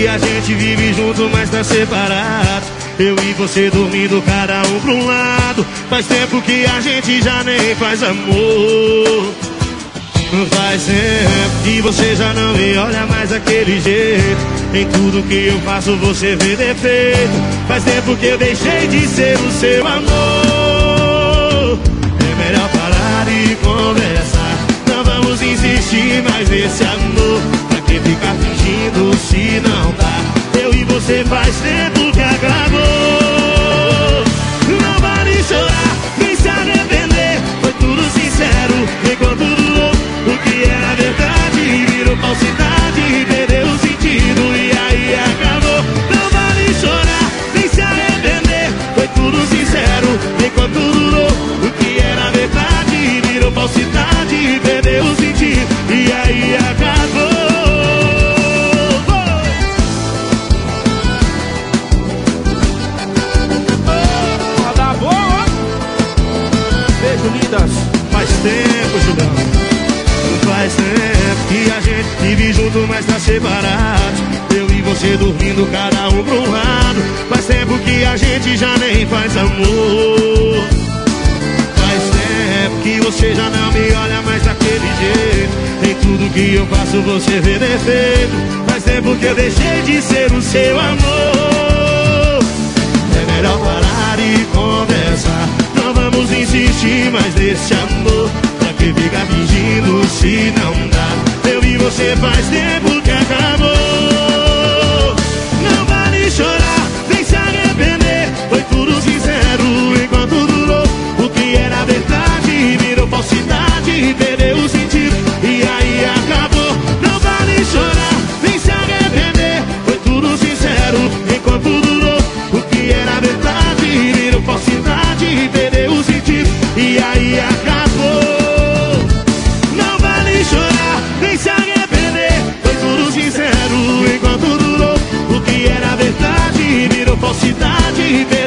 a gente vive junto, mas tá separado. Eu e você dormindo, cada um pra um lado. Faz tempo que a gente já nem faz amor. Faz tempo que você já não me olha mais daquele jeito. Em tudo que eu faço você vê defeito. Faz tempo que eu deixei de ser o seu amor. É melhor parar e conversar. Não vamos insistir mais nesse amor. Pra que ficar fingindo se não dá? Eu e você faz tempo que acabou. Não vale chorar, nem se arrepender. Foi tudo sincero, enquanto durou. O que era verdade virou falsidade e perdeu o sentido, e aí acabou. Não vale chorar, nem se arrepender. Foi tudo sincero, enquanto durou. O que era verdade virou falsidade e perdeu o sentido, e aí acabou. Tá boa. Beijo, lindas. Faz tempo, Julião. Faz tempo que a gente vive junto, mas tá separado. Eu e você dormindo, cada um pra um lado. Faz tempo que a gente já nem faz amor. Faz tempo que você já não me olha mais daquele jeito. Em tudo que eu faço você vê defeito. Faz tempo que eu deixei de ser o seu amor. É melhor parar e conversar. Não vamos insistir mais nesse amor. Pra que ficar fingindo se não dá? Eu e você faz tempo que acabou. Não vale chorar, nem se arrepender. Foi tudo sincero enquanto durou. O que era verdade virou falsidade e perdeu o sentido, e aí acabou. Não vale chorar, nem se arrepender. Foi tudo sincero enquanto durou. O que era verdade virou falsidade e perdeu o sentido, e aí acabou. Não vale chorar, nem se arrepender. Foi tudo sincero enquanto durou. O que era verdade virou falsidade e